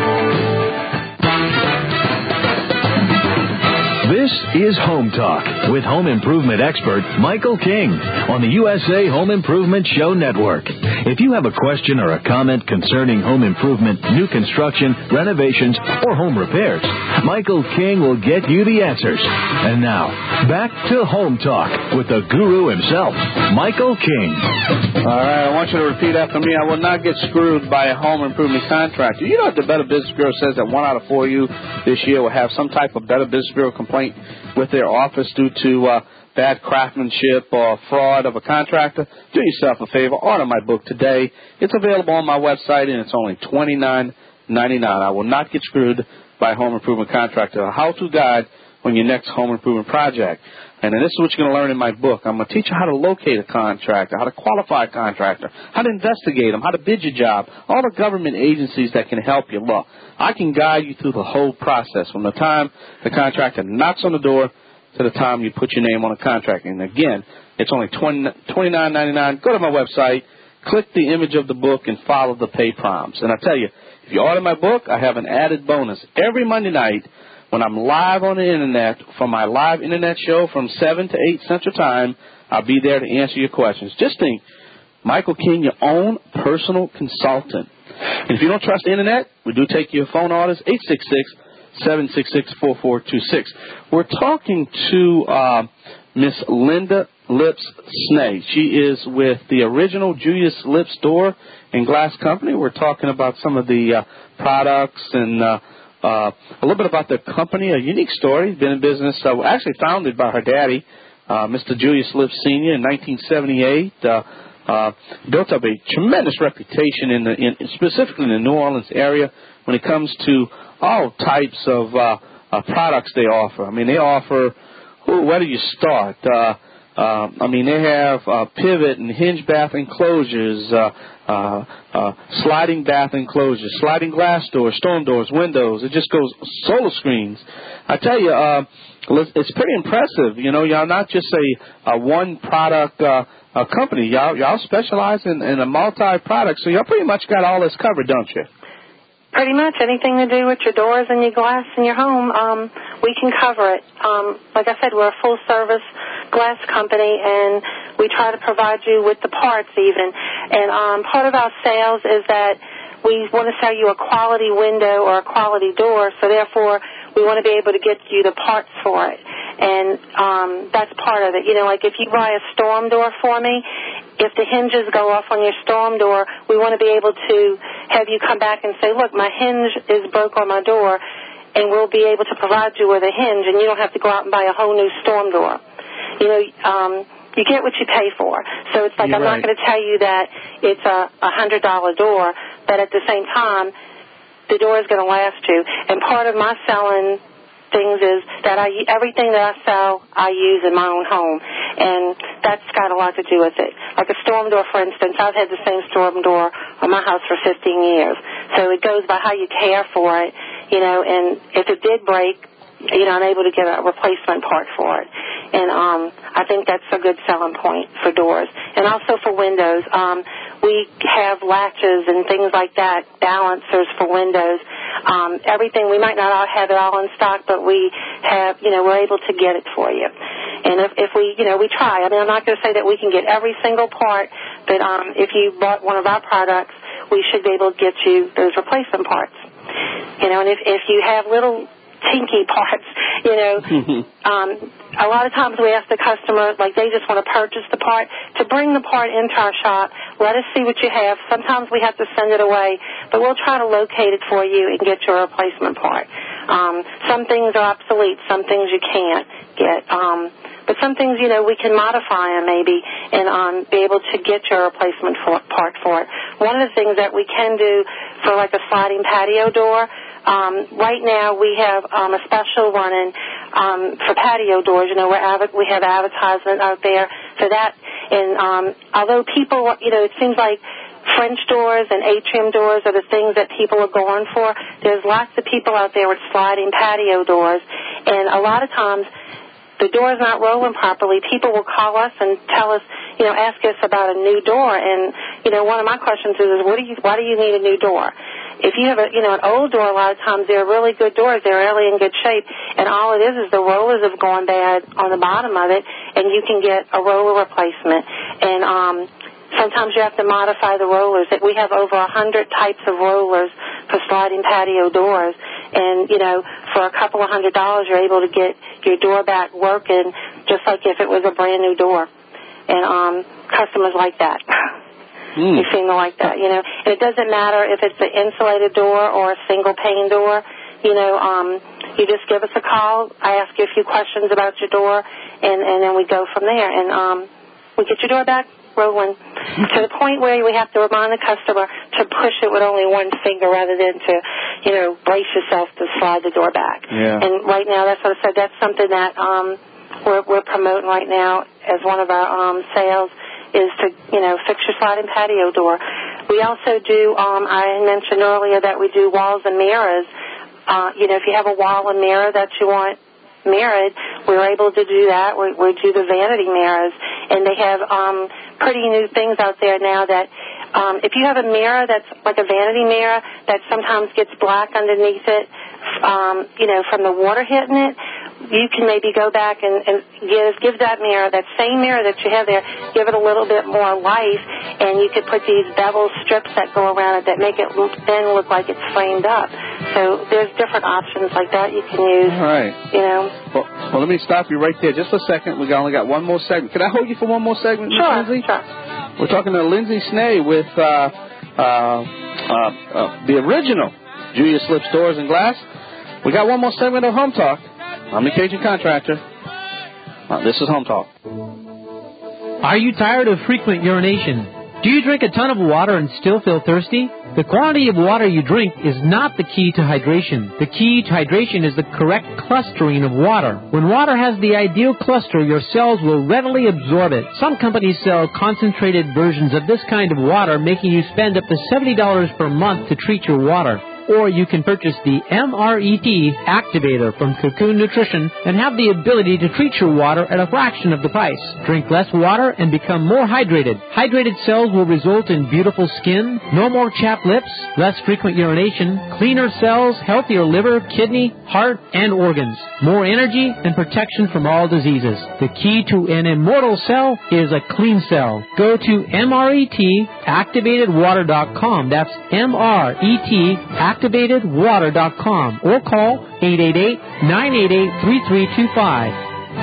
This is Home Talk with home improvement expert Michael King on the U S A Home Improvement Show Network. If you have a question or a comment concerning home improvement, new construction, renovations, or home repairs, Michael King will get you the answers. And now, back to Home Talk with the guru himself, Michael King. All right, I want you to repeat after me. I will not get screwed by a home improvement contractor. You know what the Better Business Bureau says that one out of four of you this year will have some type of Better Business Bureau complaint with their office due to uh, bad craftsmanship or fraud of a contractor? Do yourself a favor. Order my book today. It's available on my website, and it's only twenty-nine ninety-nine. I will not get screwed by a home improvement contractor. A how-to guide on your next home improvement project. And then this is what you're going to learn in my book. I'm going to teach you how to locate a contractor, how to qualify a contractor, how to investigate them, how to bid your job, all the government agencies that can help you. Look, I can guide you through the whole process from the time the contractor knocks on the door to the time you put your name on a contract. And again, it's only twenty-nine ninety-nine. Go to my website, click the image of the book, and follow the pay prompts. And I tell you, if you order my book, I have an added bonus. Every Monday night, when I'm live on the Internet for my live Internet show from seven to eight Central Time, I'll be there to answer your questions. Just think, Michael King, your own personal consultant. And if you don't trust the Internet, we do take your phone orders, eight six six, seven six six, four four two six. We're talking to uh, Miss Linda Lips Snay. She is with the original Julius Lips Door and Glass Company. We're talking about some of the uh, products and uh, Uh, a little bit about the company, a unique story. Been in business, uh, actually founded by her daddy, uh, Mister Julius Lips Senior in nineteen seventy-eight. Uh, uh, built up a tremendous reputation in the, in, specifically in the New Orleans area when it comes to all types of uh, uh, products they offer. I mean, they offer, ooh, where do you start? Uh, uh, I mean, they have uh, pivot and hinge bath enclosures, uh, uh, uh, sliding bath enclosures, sliding glass doors, storm doors, windows. It just goes, solar screens. I tell you, uh, it's pretty impressive. You know, y'all not just a, a one product uh, a company. Y'all y'all specialize in, in a multi-product, so y'all pretty much got all this covered, don't you? Pretty much anything to do with your doors and your glass in your home, um, we can cover it. Um, like I said, we're a full-service glass company, and we try to provide you with the parts even. And um, part of our sales is that we want to sell you a quality window or a quality door, so therefore we want to be able to get you the parts for it. And um, that's part of it. You know, like if you buy a storm door for me, if the hinges go off on your storm door, we want to be able to have you come back and say, look, my hinge is broke on my door, and we'll be able to provide you with a hinge, and you don't have to go out and buy a whole new storm door. You know, um, you get what you pay for. So it's like You're I'm right. not going to tell you that it's a one hundred dollar door, but at the same time, the door is going to last you. And part of my selling things is that I, everything that I sell, I use in my own home. And that's got a lot to do with it. Like a storm door, for instance, I've had the same storm door on my house for fifteen years. So it goes by how you care for it, you know, and if it did break, you know, I'm able to get a replacement part for it. And um, I think that's a good selling point for doors. And also for windows. Um, we have latches and things like that, balancers for windows. Um, everything, we might not all have it all in stock, but we have, you know, we're able to get it for you. And if, if we, you know, we try. I mean, I'm not going to say that we can get every single part, but um, if you bought one of our products, we should be able to get you those replacement parts. You know, and if, if you have little tinky parts, you know, um, a lot of times we ask the customer, like they just want to purchase the part, to bring the part into our shop, let us see what you have. Sometimes we have to send it away, but we'll try to locate it for you and get your replacement part. Um, some things are obsolete, some things you can't get, um, but some things, you know, we can modify them maybe and um, be able to get your replacement for, part for it. One of the things that we can do for like a sliding patio door, Um, right now we have um, a special running um, for patio doors. You know, we're av- we have advertisement out there for that. And um, although people, you know, it seems like French doors and atrium doors are the things that people are going for, there's lots of people out there with sliding patio doors. And a lot of times the door's not rolling properly. People will call us and tell us, you know, ask us about a new door. And, you know, one of my questions is, is what do you, why do you need a new door? If you have a, you know, an old door, a lot of times they're really good doors. They're really in good shape. And all it is is the rollers have gone bad on the bottom of it, and you can get a roller replacement. And um, sometimes you have to modify the rollers. We have over one hundred types of rollers for sliding patio doors. And, you know, for a couple of hundred dollars, you're able to get your door back working just like if it was a brand-new door. And um, customers like that. Mm. You seem to like that, you know. And it doesn't matter if it's an insulated door or a single-pane door. You know, um, you just give us a call. I ask you a few questions about your door, and, and then we go from there. And um, we get your door back rolling to the point where we have to remind the customer to push it with only one finger rather than to, you know, brace yourself to slide the door back. Yeah. And right now, that's what I said. That's something that um, we're, we're promoting right now as one of our um, sales, is to, you know, fix your sliding patio door. We also do, um, I mentioned earlier that we do walls and mirrors. Uh, you know, if you have a wall and mirror that you want mirrored, we're able to do that. We, we do the vanity mirrors. And they have um, pretty new things out there now that um, if you have a mirror that's like a vanity mirror that sometimes gets black underneath it, um, you know, from the water hitting it, you can maybe go back and, and give give that mirror, that same mirror that you have there, give it a little bit more life, and you could put these bevel strips that go around it that make it look, then look like it's framed up. So there's different options like that you can use. All right. You know. Well, well, let me stop you right there just for a second. We only got one more segment. Can I hold you for one more segment, Miz Sure, Lindsay? sure. We're talking to Lindsay Snee with uh, uh, uh, uh, the original Julius Lips Doors and Glass. We got one more segment of Home Talk. I'm the Cajun Contractor. Uh, this is Home Talk. Are you tired of frequent urination? Do you drink a ton of water and still feel thirsty? The quantity of water you drink is not the key to hydration. The key to hydration is the correct clustering of water. When water has the ideal cluster, your cells will readily absorb it. Some companies sell concentrated versions of this kind of water, making you spend up to seventy dollars per month to treat your water. Or you can purchase the M R E T Activator from Cocoon Nutrition and have the ability to treat your water at a fraction of the price. Drink less water and become more hydrated. Hydrated cells will result in beautiful skin, no more chapped lips, less frequent urination, cleaner cells, healthier liver, kidney, heart, and organs, more energy, and protection from all diseases. The key to an immortal cell is a clean cell. Go to M R E T activated water dot com. That's M R E T activated water dot com or call eight eight eight, nine eight eight, three three two five.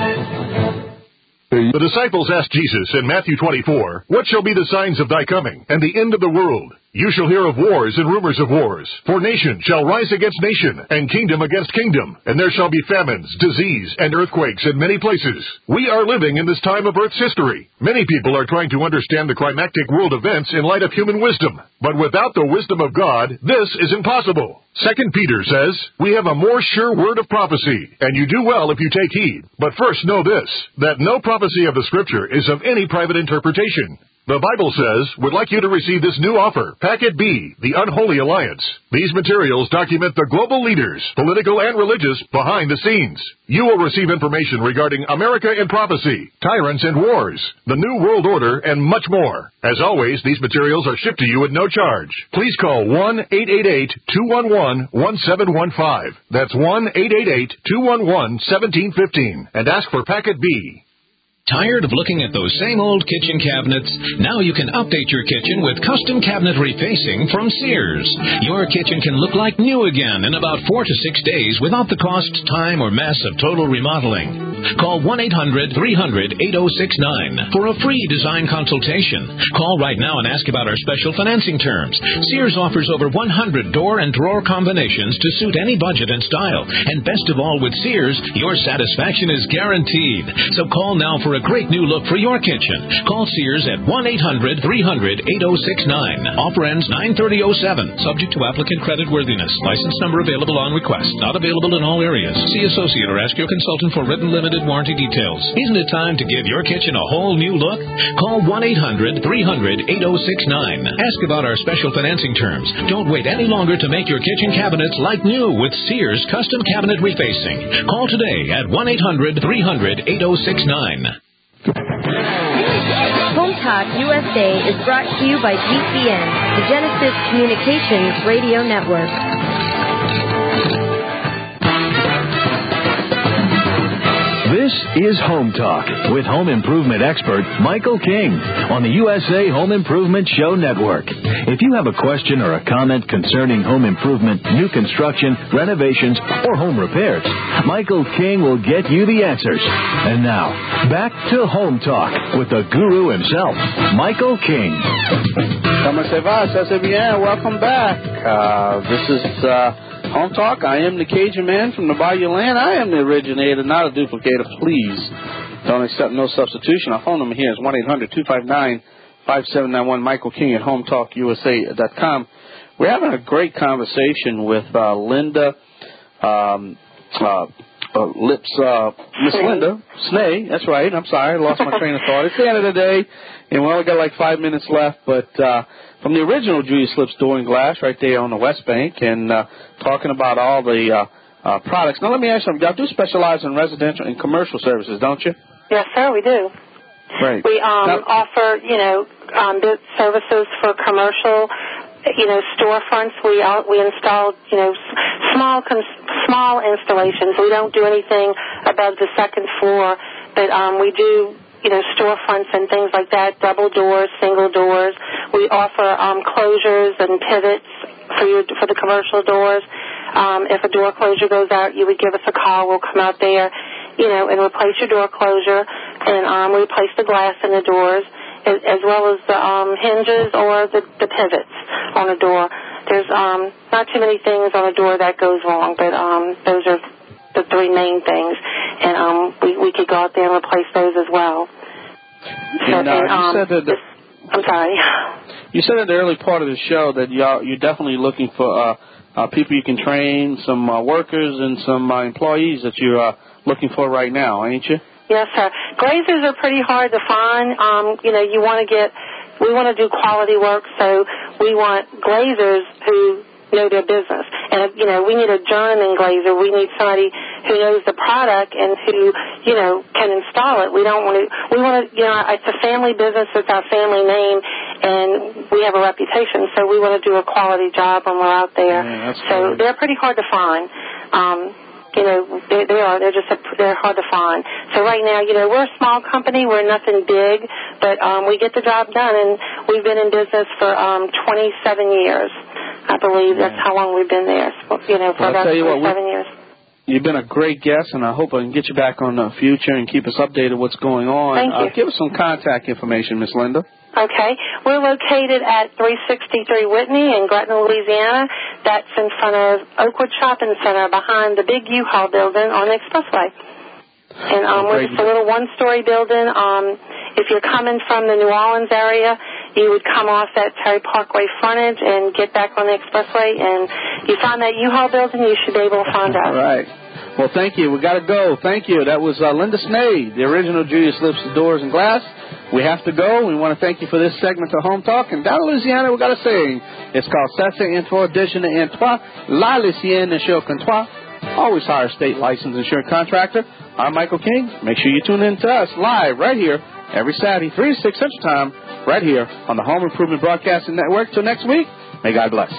The disciples asked Jesus in Matthew twenty-four, "What shall be the signs of thy coming and the end of the world? You shall hear of wars and rumors of wars. For nation shall rise against nation, and kingdom against kingdom. And there shall be famines, disease, and earthquakes in many places." We are living in this time of Earth's history. Many people are trying to understand the climactic world events in light of human wisdom. But without the wisdom of God, this is impossible. Second Peter says, "We have a more sure word of prophecy, and you do well if you take heed. But first know this, that no prophecy of the Scripture is of any private interpretation." The Bible says, "Would like you to receive this new offer, Packet B, the Unholy Alliance." These materials document the global leaders, political and religious, behind the scenes. You will receive information regarding America in prophecy, tyrants and wars, the New World Order, and much more. As always, these materials are shipped to you at no charge. Please call one eight eight eight, two one one, one seven one five. That's one eight eight eight, two one one, one seven one five and ask for Packet B. Tired of looking at those same old kitchen cabinets? Now you can update your kitchen with custom cabinet refacing from Sears. Your kitchen can look like new again in about four to six days without the cost, time, or mess of total remodeling. Call one eight hundred, three hundred, eight oh six nine for a free design consultation. Call right now and ask about our special financing terms. Sears offers over one hundred door and drawer combinations to suit any budget and style. And best of all, with Sears, your satisfaction is guaranteed. So call now for a great new look for your kitchen. Call Sears at one eight hundred, three hundred, eight oh six nine. Offer ends nine thirty oh seven. Subject to applicant credit worthiness. License number available on request. Not available in all areas. See associate or ask your consultant for written limited warranty details. Isn't it time to give your kitchen a whole new look? Call one eight hundred, three hundred, eight oh six nine. Ask about our special financing terms. Don't wait any longer to make your kitchen cabinets like new with Sears Custom Cabinet Refacing. Call today at one eight hundred, three hundred, eight oh six nine. Home Talk U S A is brought to you by G C N, the Genesis Communications Radio Network. This is Home Talk with home improvement expert Michael King on the U S A Home Improvement Show Network. If you have a question or a comment concerning home improvement, new construction, renovations, or home repairs, Michael King will get you the answers. And now, back to Home Talk with the guru himself, Michael King. Comment ça va? Ça c'est bien. Welcome back. Uh, this is... Uh, Home Talk. I am the Cajun man from the Bayou Land. I am the originator, not a duplicator. Please don't accept no substitution. Our phone number here is one eight hundred, two five nine, five seven nine one. Michael King at home talk U S A dot com. We're having a great conversation with uh, Linda um, uh, uh, Lips, uh, Miss Linda Snay. That's right. I'm sorry. I lost my train of thought. It's the end of the day, and we only got like five minutes left, but... Uh, From the original Julius Lips Door and Glass right there on the West Bank and uh, talking about all the uh, uh, products. Now, let me ask you something. Y'all do specialize in residential and commercial services, don't you? Yes, sir, we do. Right. We um, now, offer, you know, um, services for commercial, you know, storefronts. We out, we install, you know, small cons- small installations. We don't do anything above the second floor, but um, we do, you know, storefronts and things like that, double doors, single doors. We offer um, closures and pivots for your, for the commercial doors. Um, if a door closure goes out, you would give us a call. We'll come out there, you know, and replace your door closure and um, replace the glass in the doors as, as well as the um, hinges or the, the pivots on a door. There's um, not too many things on a door that goes wrong, but um, those are the three main things, and um, we, we could go out there and replace those as well. And, uh, and, um, you said that the, I'm sorry. You said at the early part of the show that y'all, you're definitely looking for uh, uh, people you can train, some uh, workers, and some uh, employees that you're uh, looking for right now, ain't you? Yes, sir. Glazers are pretty hard to find. Um, you know, you want to get, we want to do quality work, so we want glazers who know their business. And, you know, we need a journeyman glazer. We need somebody who knows the product and who, you know, can install it. We don't want to, we want to, you know, it's a family business. It's our family name, and we have a reputation, so we want to do a quality job when we're out there. Yeah, so cool. They're pretty hard to find. Um, you know, they, they are. They're just, a, they're hard to find. So right now, you know, we're a small company. We're nothing big, but um, we get the job done, and we've been in business for um, twenty-seven years. I believe that's how long we've been there, you know, for Well, about twenty-seven what, we, years. You've been a great guest, and I hope I can get you back on the future and keep us updated what's going on. Thank you. Uh, give us some contact information, Miss Linda. Okay. We're located at three sixty-three Whitney in Gretna, Louisiana. That's in front of Oakwood Shopping Center behind the big U-Haul building on the expressway. And um, Oh, we're great. just a little one-story building. Um, if you're coming from the New Orleans area, you would come off that Terry Parkway frontage and get back on the expressway, and you find that U-Haul building, you should be able to find us. All right. Well, thank you. We got to go. Thank you. That was uh, Linda Snade, the original Julius Lipps Doors and Glass. We have to go. We want to thank you for this segment of Home Talk. And down in Louisiana, we got a saying. It's called Ça c'est un tour déjeuner en toi, la Lucienne insurance comptoir. Always hire state licensed insurance contractor. I'm Michael King. Make sure you tune in to us live right here every Saturday, three to six Central Time, right here on the Home Improvement Broadcasting Network. Till next week, may God bless.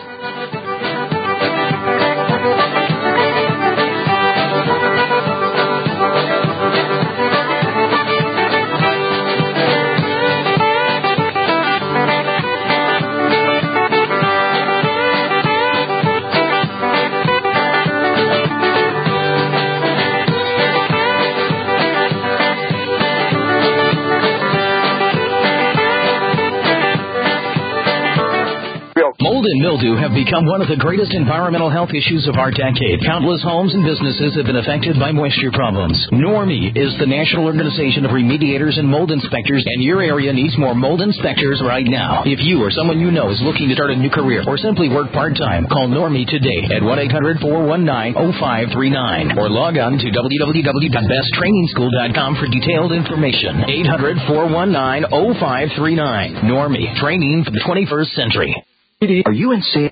Mold and mildew have become one of the greatest environmental health issues of our decade. Countless homes and businesses have been affected by moisture problems. NORMI is the National Organization of Remediators and Mold Inspectors, and your area needs more mold inspectors right now. If you or someone you know is looking to start a new career or simply work part-time, call NORMI today at one eight hundred four one nine oh five three nine or log on to w w w dot best training school dot com for detailed information. eight hundred four one nine oh five three nine. NORMI, training for the twenty-first century. Are you in sales?